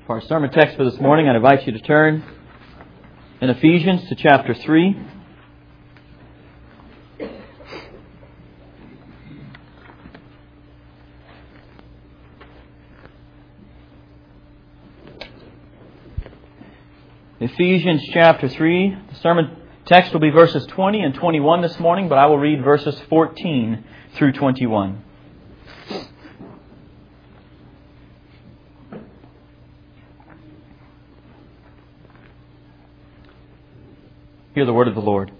For our sermon text for this morning, I invite you to turn in Ephesians to chapter 3. Ephesians chapter 3. The sermon text will be verses 20 and 21 this morning, but I will read verses 14 through 21. Hear the word of the Lord.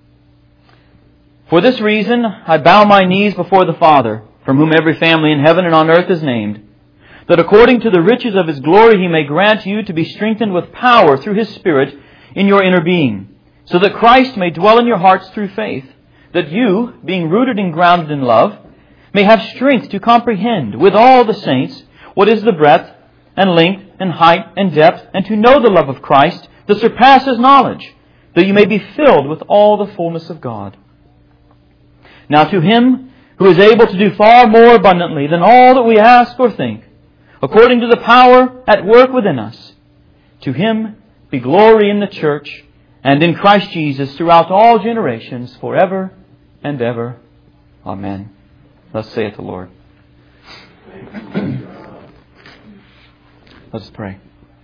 For this reason I bow my knees before the Father, from whom every family in heaven and on earth is named, that according to the riches of His glory He may grant you to be strengthened with power through His Spirit in your inner being, so that Christ may dwell in your hearts through faith, that you, being rooted and grounded in love, may have strength to comprehend with all the saints what is the breadth and length and height and depth, and to know the love of Christ that surpasses knowledge, that you may be filled with all the fullness of God. Now to Him who is able to do far more abundantly than all that we ask or think, according to the power at work within us, to Him be glory in the church and in Christ Jesus throughout all generations, forever and ever. Amen. Thus saith the Lord. Let us pray.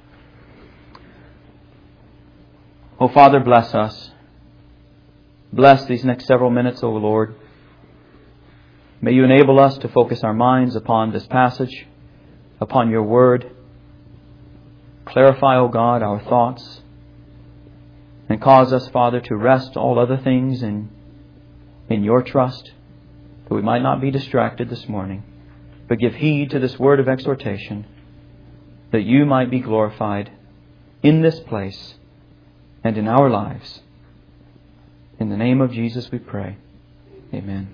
Oh, Father, bless us. Bless these next several minutes, O Lord. May You enable us to focus our minds upon this passage, upon Your Word. Clarify, O God, our thoughts, and cause us, Father, to rest all other things in Your trust, that we might not be distracted this morning, but give heed to this word of exhortation, that You might be glorified in this place and in our lives. In the name of Jesus we pray. Amen.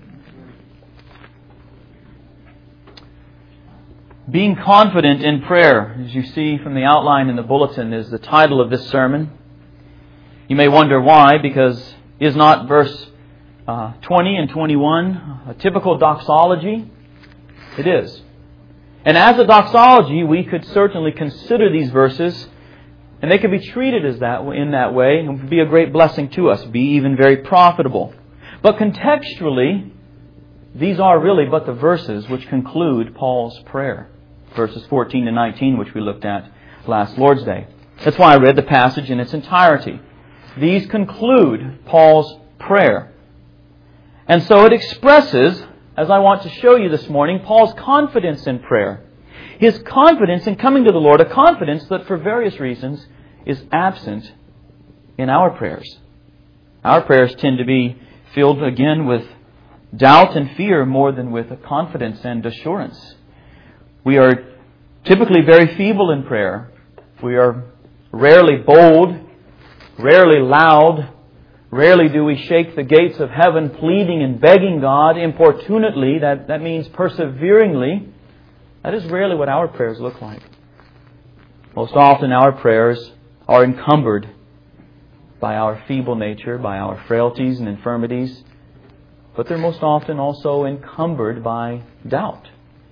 Being confident in prayer, as you see from the outline in the bulletin, is the title of this sermon. You may wonder why, because is not verse 20 and 21 a typical doxology? It is. And as a doxology, we could certainly consider these verses, and they could be treated as that in that way, and would be a great blessing to us, be even very profitable. But contextually, these are really but the verses which conclude Paul's prayer. Verses 14 to 19, which we looked at last Lord's Day. That's why I read the passage in its entirety. These conclude Paul's prayer. And so it expresses, as I want to show you this morning, Paul's confidence in prayer. His confidence in coming to the Lord, a confidence that for various reasons is absent in our prayers. Our prayers tend to be filled again with doubt and fear more than with a confidence and assurance. We are typically very feeble in prayer. We are rarely bold, rarely loud. Rarely do we shake the gates of heaven pleading and begging God importunately. That means perseveringly. That is rarely what our prayers look like. Most often our prayers are encumbered by our feeble nature, by our frailties and infirmities. But they're most often also encumbered by doubt.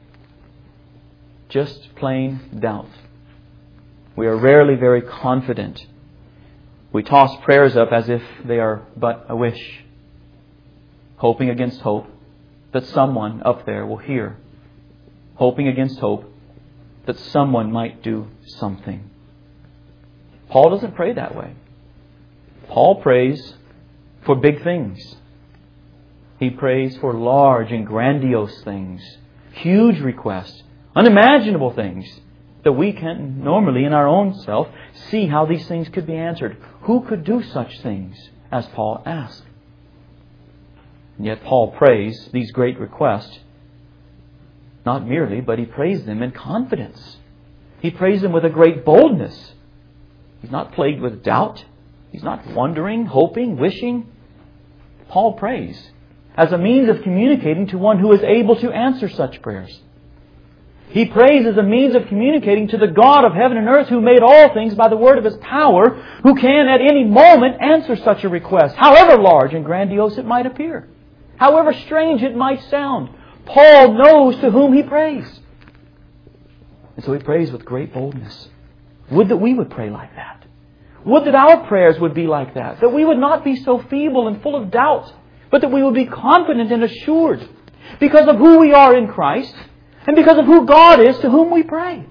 Just plain doubt. We are rarely very confident. We toss prayers up as if they are but a wish, hoping against hope that someone up there will hear, hoping against hope that someone might do something. Paul doesn't pray that way. Paul prays for big things. He prays for large and grandiose things, huge requests, unimaginable things that we can't normally in our own self see how these things could be answered. Who could do such things as Paul asked? And yet Paul prays these great requests, not merely, but he prays them in confidence. He prays them with a great boldness. He's not plagued with doubt. He's not wondering, hoping, wishing. Paul prays as a means of communicating to one who is able to answer such prayers. He prays as a means of communicating to the God of heaven and earth who made all things by the word of His power, who can at any moment answer such a request, however large and grandiose it might appear, however strange it might sound. Paul knows to whom he prays. And so he prays with great boldness. Would that we would pray like that. Would that our prayers would be like that. That we would not be so feeble and full of doubt, but that we would be confident and assured because of who we are in Christ and because of who God is to whom we pray.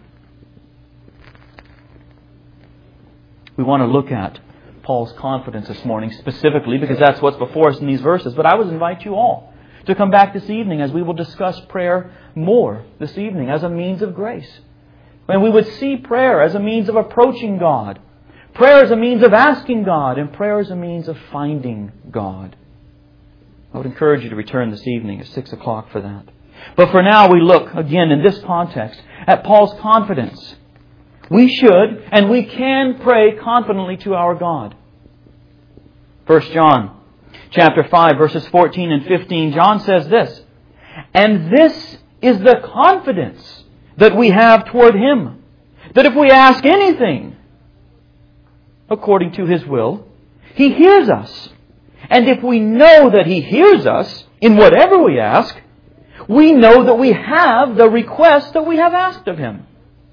We want to look at Paul's confidence this morning specifically because that's what's before us in these verses. But I would invite you all to come back this evening as we will discuss prayer more this evening as a means of grace. And we would see prayer as a means of approaching God. Prayer as a means of asking God. And prayer as a means of finding God. I would encourage you to return this evening at 6 o'clock for that. But for now we look again in this context at Paul's confidence. We should and we can pray confidently to our God. 1 John chapter 5 verses 14 and 15, John says this, "And this is the confidence that we have toward Him, that if we ask anything according to His will, He hears us. And if we know that He hears us in whatever we ask, we know that we have the request that we have asked of Him."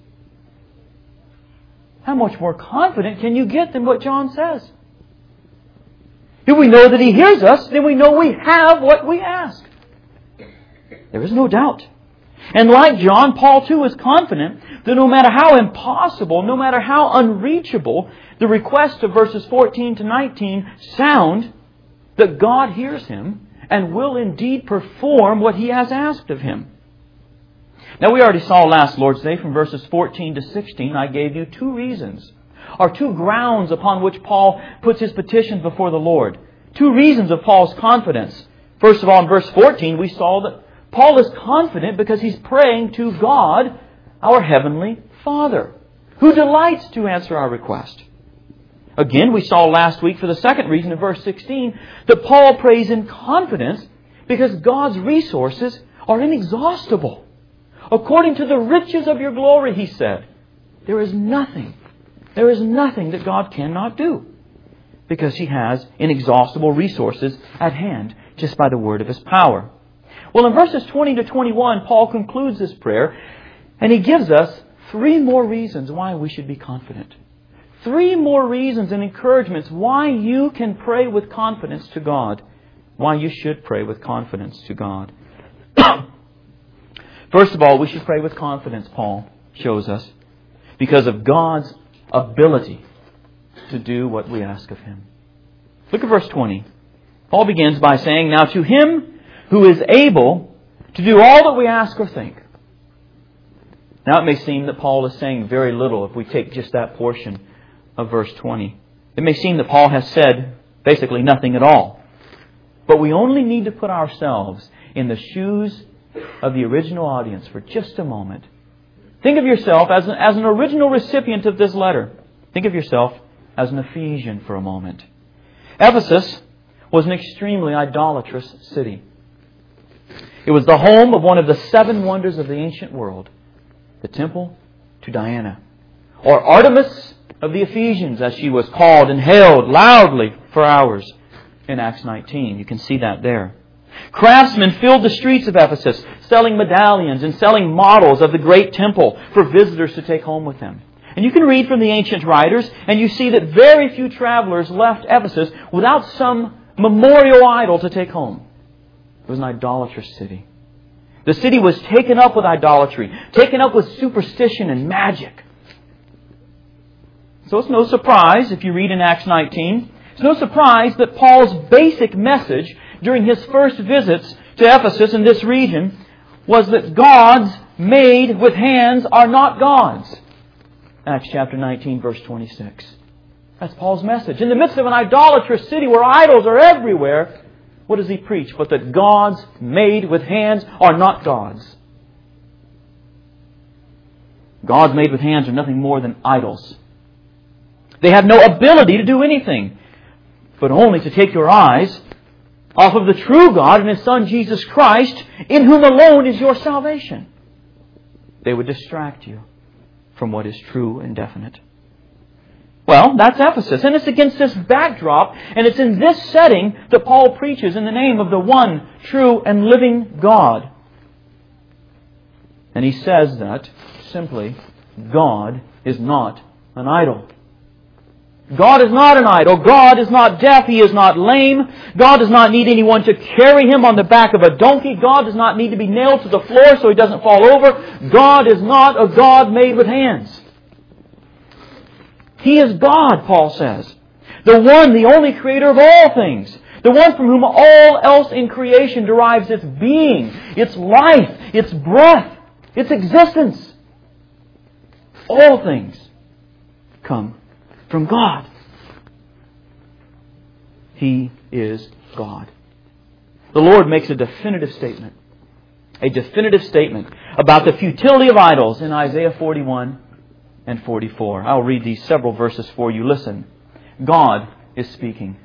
How much more confident can you get than what John says? If we know that He hears us, then we know we have what we ask. There is no doubt. And like John, Paul too is confident that no matter how impossible, no matter how unreachable the request of verses 14 to 19 sound, that God hears him and will indeed perform what He has asked of him. Now we already saw last Lord's Day from verses 14 to 16, I gave you two reasons, or two grounds upon which Paul puts his petition before the Lord. Two reasons of Paul's confidence. First of all, in verse 14, we saw that Paul is confident because he's praying to God, our Heavenly Father, who delights to answer our request. Again, we saw last week for the second reason in verse 16 that Paul prays in confidence because God's resources are inexhaustible. According to the riches of your glory, he said, there is nothing that God cannot do because He has inexhaustible resources at hand just by the word of His power. Well, in verses 20 to 21, Paul concludes this prayer and he gives us three more reasons why we should be confident. Three more reasons and encouragements why you can pray with confidence to God. Why you should pray with confidence to God. First of all, we should pray with confidence, Paul shows us, because of God's ability to do what we ask of Him. Look at verse 20. Paul begins by saying, "Now to Him who is able to do all that we ask or think." Now it may seem that Paul is saying very little if we take just that portion of verse 20. It may seem that Paul has said basically nothing at all. But we only need to put ourselves in the shoes of the original audience for just a moment. Think of yourself as an original recipient of this letter. Think of yourself as an Ephesian for a moment. Ephesus was an extremely idolatrous city. It was the home of one of the seven wonders of the ancient world, the temple to Diana, or Artemis of the Ephesians, as she was called and hailed loudly for hours in Acts 19. You can see that there. Craftsmen filled the streets of Ephesus, selling medallions and selling models of the great temple for visitors to take home with them. And you can read from the ancient writers, and you see that very few travelers left Ephesus without some memorial idol to take home. It was an idolatrous city. The city was taken up with idolatry, taken up with superstition and magic. So it's no surprise, if you read in Acts 19, it's no surprise that Paul's basic message during his first visits to Ephesus in this region was that gods made with hands are not gods. Acts chapter 19, verse 26. That's Paul's message. In the midst of an idolatrous city where idols are everywhere, what does he preach? But that gods made with hands are not gods. Gods made with hands are nothing more than idols. They have no ability to do anything, but only to take your eyes off of the true God and His Son Jesus Christ, in whom alone is your salvation. They would distract you from what is true and definite. Well, that's Ephesus. And it's against this backdrop, and it's in this setting that Paul preaches in the name of the one true and living God. And he says that, simply, God is not an idol. God is not an idol. God is not deaf. He is not lame. God does not need anyone to carry Him on the back of a donkey. God does not need to be nailed to the floor so He doesn't fall over. God is not a God made with hands. He is God, Paul says. The one, the only creator of all things. The one from whom all else in creation derives its being, its life, its breath, its existence. All things come from God. He is God. The Lord makes a definitive statement about the futility of idols in Isaiah 41 and 44. I'll read these several verses for you. Listen. God is speaking.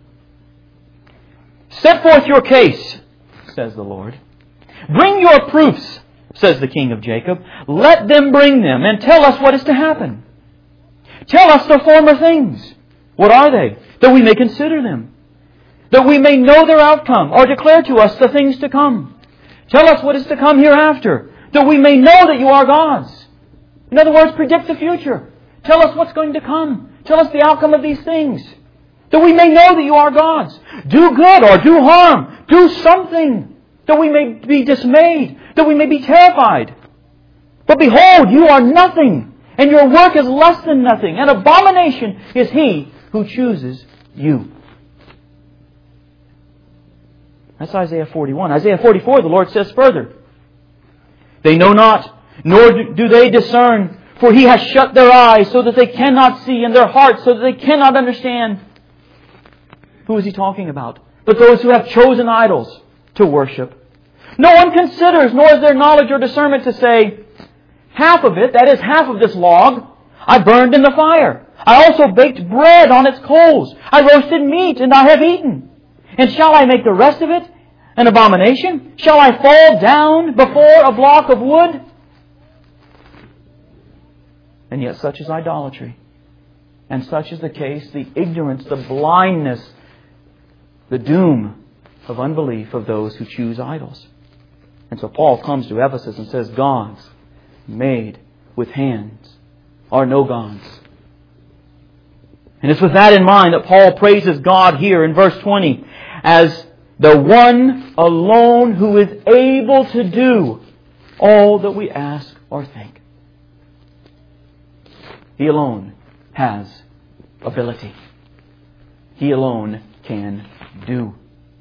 Set forth your case, says the Lord. Bring your proofs, says the King of Jacob. Let them bring them and tell us what is to happen. Tell us the former things. What are they? That we may consider them. That we may know their outcome, or declare to us the things to come. Tell us what is to come hereafter, that we may know that you are gods. In other words, predict the future. Tell us what's going to come. Tell us the outcome of these things, that we may know that you are gods. Do good or do harm. Do something, that we may be dismayed, that we may be terrified. But behold, you are nothing, and your work is less than nothing. An abomination is he who chooses you. That's Isaiah 41. Isaiah 44, the Lord says further, they know not, nor do they discern, for He has shut their eyes so that they cannot see, and their hearts so that they cannot understand. Who is He talking about? But those who have chosen idols to worship. No one considers, nor is there knowledge or discernment to say, half of it, that is half of this log, I burned in the fire. I also baked bread on its coals. I roasted meat, and I have eaten. And shall I make the rest of it an abomination? Shall I fall down before a block of wood? And yet such is idolatry. And such is the case, the ignorance, the blindness, the doom of unbelief of those who choose idols. And so Paul comes to Ephesus and says, gods made with hands are no gods. And it's with that in mind that Paul praises God here in verse 20 as the one alone who is able to do all that we ask or think. He alone has ability. He alone can do.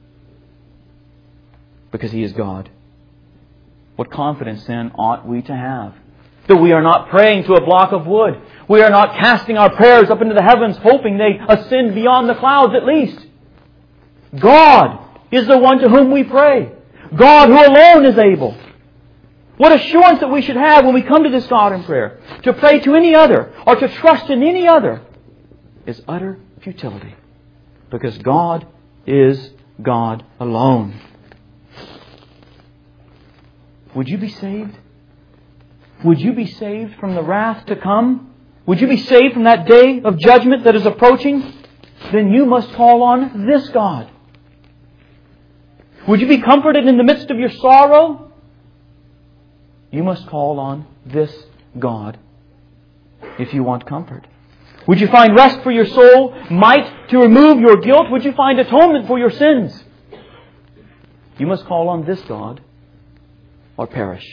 Because He is God. What confidence then ought we to have? That we are not praying to a block of wood. We are not casting our prayers up into the heavens, hoping they ascend beyond the clouds at least. God is the one to whom we pray. God who alone is able. What assurance that we should have when we come to this God in prayer. To pray to any other or to trust in any other is utter futility. Because God is God alone. Would you be saved? Would you be saved from the wrath to come? Would you be saved from that day of judgment that is approaching? Then you must call on this God. Would you be comforted in the midst of your sorrow? You must call on this God if you want comfort. Would you find rest for your soul, might to remove your guilt? Would you find atonement for your sins? You must call on this God or perish.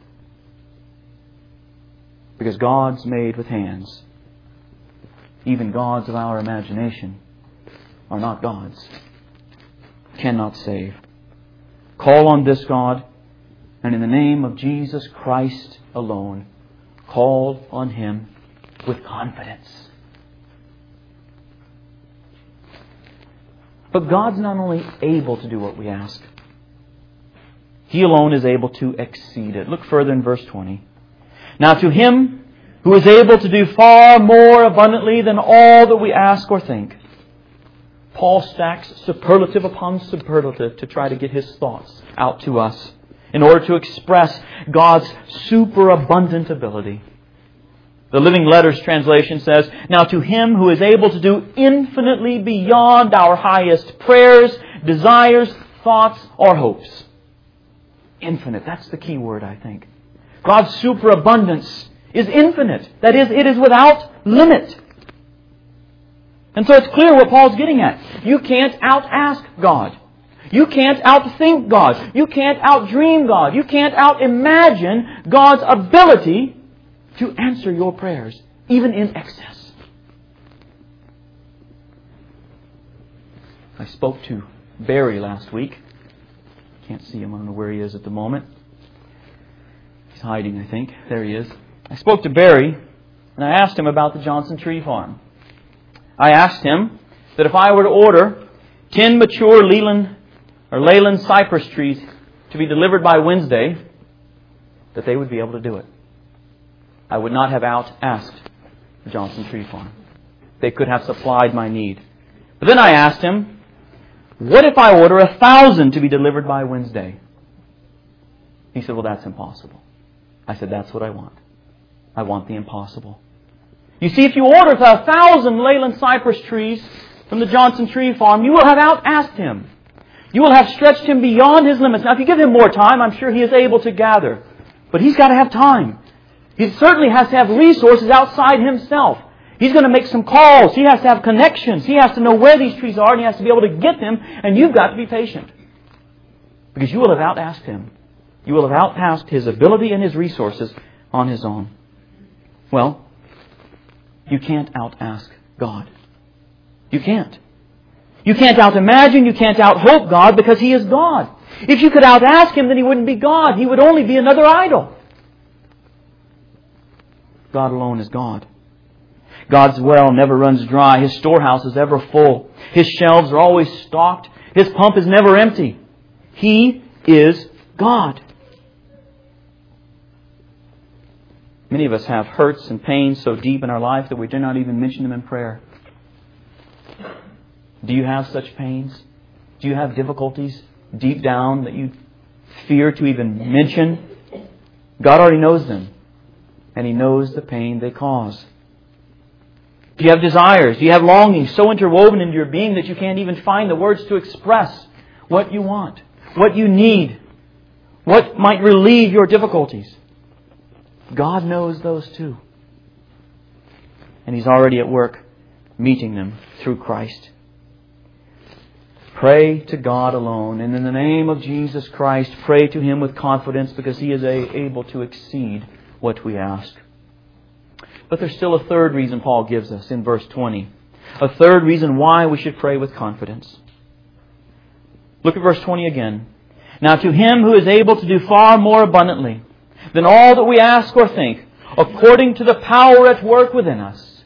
Because gods made with hands, even gods of our imagination, are not gods. Cannot save. Call on this God, and in the name of Jesus Christ alone, call on Him with confidence. But God's not only able to do what we ask, He alone is able to exceed it. Look further in verse 20. Now to Him who is able to do far more abundantly than all that we ask or think. Paul stacks superlative upon superlative to try to get his thoughts out to us in order to express God's superabundant ability. The Living Letters translation says, now to Him who is able to do infinitely beyond our highest prayers, desires, thoughts, or hopes. Infinite. That's the key word, I think. God's superabundance is infinite. That is, it is without limit. And so it's clear what Paul's getting at. You can't out-ask God. You can't out-think God. You can't out-dream God. You can't out-imagine God's ability to answer your prayers, even in excess. I spoke to Barry last week. Can't see him. I don't know where he is at the moment. He's hiding, I think. There he is. I spoke to Barry, and I asked him about the Johnson Tree Farm. I asked him that if I were to order 10 mature Leyland cypress trees to be delivered by Wednesday, that they would be able to do it. I would not have out-asked the Johnson Tree Farm. They could have supplied my need. But then I asked him, what if I order 1,000 to be delivered by Wednesday? He said, well, that's impossible. I said, that's what I want. I want the impossible. You see, if you order 1,000 Leyland cypress trees from the Johnson Tree Farm, you will have out-asked Him. You will have stretched Him beyond His limits. Now, if you give Him more time, I'm sure He is able to gather. But He's got to have time. He certainly has to have resources outside Himself. He's going to make some calls. He has to have connections. He has to know where these trees are, and He has to be able to get them, and you've got to be patient. Because you will have out-asked Him. You will have out-asked His ability and His resources on His own. Well, you can't out-ask God. You can't. You can't out-imagine, you can't out-hope God because He is God. If you could out-ask Him, then He wouldn't be God. He would only be another idol. God alone is God. God's well never runs dry. His storehouse is ever full. His shelves are always stocked. His pump is never empty. He is God. Many of us have hurts and pains so deep in our life that we do not even mention them in prayer. Do you have such pains? Do you have difficulties deep down that you fear to even mention? God already knows them. And He knows the pain they cause. Do you have desires? Do you have longings so interwoven into your being that you can't even find the words to express what you want, what you need, what might relieve your difficulties? God knows those too. And He's already at work meeting them through Christ. Pray to God alone. And in the name of Jesus Christ, pray to Him with confidence because He is able to exceed what we ask. But there's still a third reason Paul gives us in verse 20. A third reason why we should pray with confidence. Look at verse 20 again. Now to Him who is able to do far more abundantly than all that we ask or think, according to the power at work within us.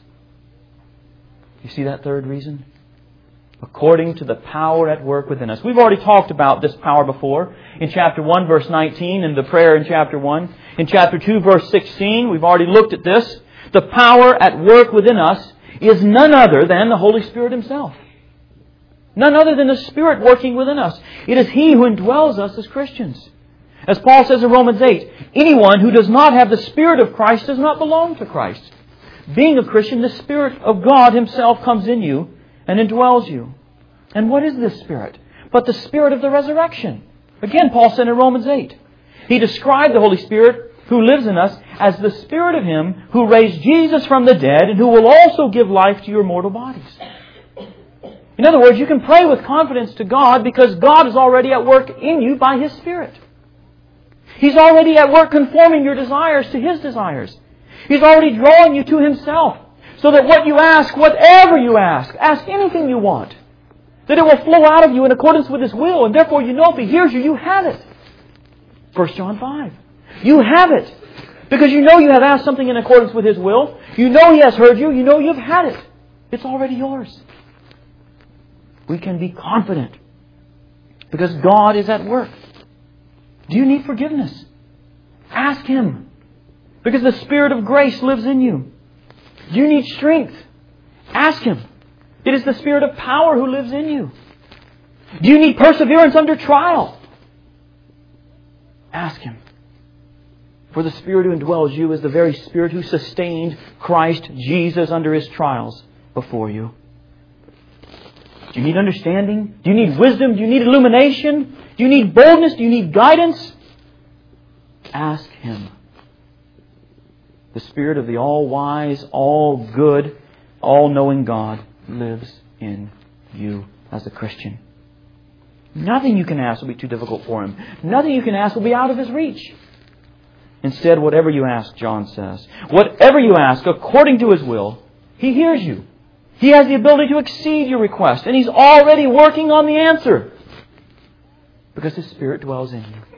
You see that third reason? According to the power at work within us. We've already talked about this power before. In chapter 1, verse 19, in the prayer in chapter 1. In chapter 2, verse 16, we've already looked at this. The power at work within us is none other than the Holy Spirit Himself. None other than the Spirit working within us. It is He who indwells us as Christians. As Paul says in Romans 8, anyone who does not have the Spirit of Christ does not belong to Christ. Being a Christian, the Spirit of God Himself comes in you and indwells you. And what is this Spirit? But the Spirit of the resurrection. Again, Paul said in Romans 8. He described the Holy Spirit who lives in us as the Spirit of Him who raised Jesus from the dead and who will also give life to your mortal bodies. In other words, you can pray with confidence to God because God is already at work in you by His Spirit. He's already at work conforming your desires to His desires. He's already drawing you to Himself so that what you ask, whatever you ask anything you want, that it will flow out of you in accordance with His will, and therefore you know if He hears you, you have it. 1 John 5. You have it. Because you know you have asked something in accordance with His will. You know He has heard you. You know you've had it. It's already yours. We can be confident because God is at work. Do you need forgiveness? Ask Him. Because the Spirit of grace lives in you. Do you need strength? Ask Him. It is the Spirit of power who lives in you. Do you need perseverance under trial? Ask Him. For the Spirit who indwells you is the very Spirit who sustained Christ Jesus under His trials before you. Do you need understanding? Do you need wisdom? Do you need illumination? Do you need boldness? Do you need guidance? Ask Him. The Spirit of the all-wise, all-good, all-knowing God lives in you as a Christian. Nothing you can ask will be too difficult for Him. Nothing you can ask will be out of His reach. Instead, whatever you ask, John says, whatever you ask according to His will, He hears you. He has the ability to exceed your request, and He's already working on the answer because His Spirit dwells in you.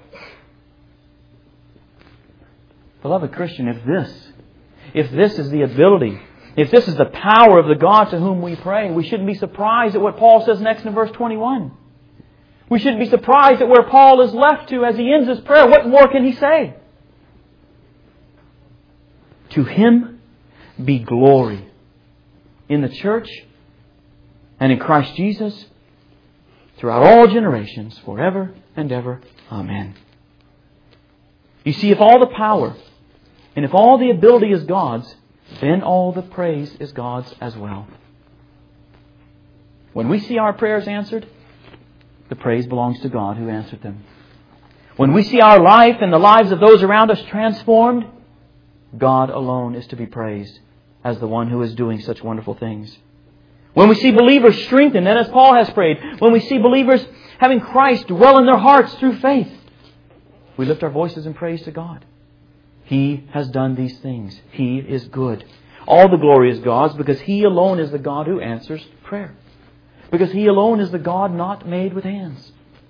Beloved Christian, if this is the ability, if this is the power of the God to whom we pray, we shouldn't be surprised at what Paul says next in verse 21. We shouldn't be surprised at where Paul is left to as he ends his prayer. What more can he say? To Him be glory in the church and in Christ Jesus throughout all generations, forever and ever. Amen. You see, if all the power and if all the ability is God's, then all the praise is God's as well. When we see our prayers answered, the praise belongs to God who answered them. When we see our life and the lives of those around us transformed, God alone is to be praised as the one who is doing such wonderful things. When we see believers strengthened, and as Paul has prayed, when we see believers having Christ dwell in their hearts through faith, we lift our voices in praise to God. He has done these things. He is good. All the glory is God's because He alone is the God who answers prayer. Because He alone is the God not made with hands.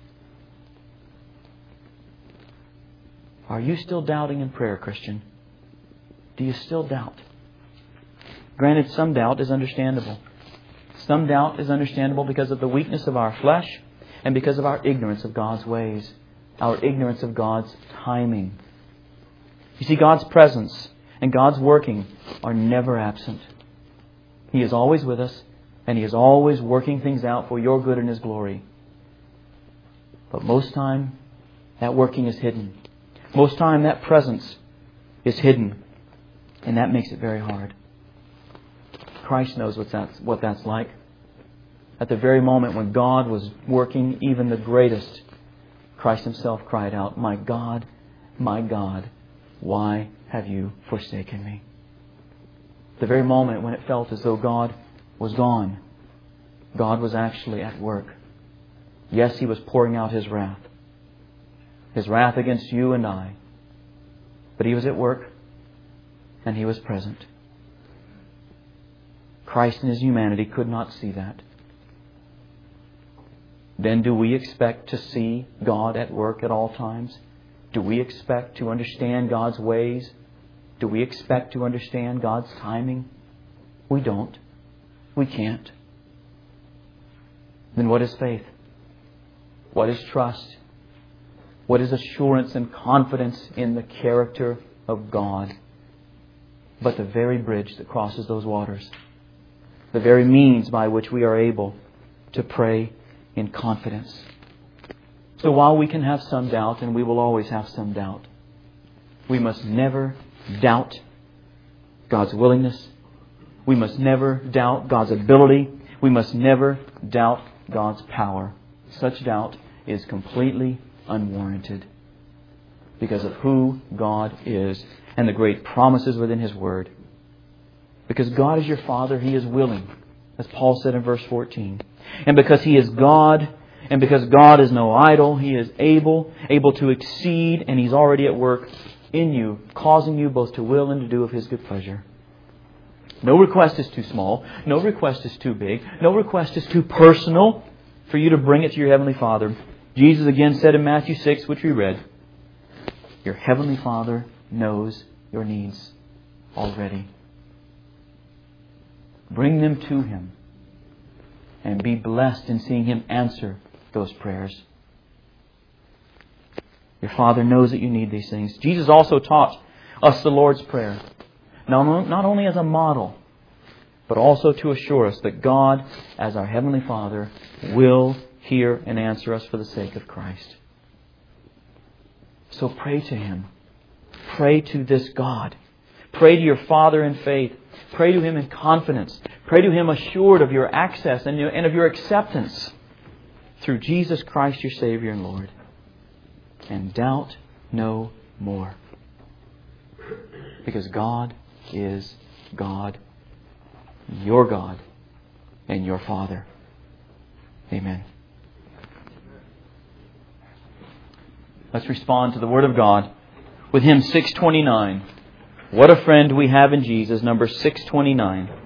Are you still doubting in prayer, Christian? Do you still doubt? Granted, some doubt is understandable. Some doubt is understandable because of the weakness of our flesh and because of our ignorance of God's ways, our ignorance of God's timing. You see, God's presence and God's working are never absent. He is always with us, and He is always working things out for your good and His glory. But most time, that working is hidden. Most time, that presence is hidden. And that makes it very hard. Christ knows what that's like. At the very moment when God was working even the greatest, Christ Himself cried out, my God, why have you forsaken me?" The very moment when it felt as though God was gone, God was actually at work. Yes, He was pouring out His wrath against you and I. But He was at work, and He was present. Christ in His humanity could not see that. Then do we expect to see God at work at all times? Do we expect to understand God's ways? Do we expect to understand God's timing? We don't. We can't. Then what is faith? What is trust? What is assurance and confidence in the character of God? But the very bridge that crosses those waters. The very means by which we are able to pray in confidence. So while we can have some doubt, and we will always have some doubt, we must never doubt God's willingness. We must never doubt God's ability. We must never doubt God's power. Such doubt is completely unwarranted because of who God is and the great promises within His Word. Because God is your Father, He is willing, as Paul said in verse 14. And because He is God, and because God is no idol, He is able to exceed, and He's already at work in you, causing you both to will and to do of His good pleasure. No request is too small. No request is too big. No request is too personal for you to bring it to your Heavenly Father. Jesus again said in Matthew 6, which we read, your Heavenly Father knows your needs already. Bring them to Him and be blessed in seeing Him answer those prayers. Your Father knows that you need these things. Jesus also taught us the Lord's Prayer, not only as a model, but also to assure us that God, as our Heavenly Father, will hear and answer us for the sake of Christ. So pray to Him. Pray to this God. Pray to your Father in faith. Pray to Him in confidence. Pray to Him assured of your access and of your acceptance through Jesus Christ, your Savior and Lord. And doubt no more. Because God is God, your God, and your Father. Amen. Let's respond to the Word of God with hymn 629. What a friend we have in Jesus, number 629.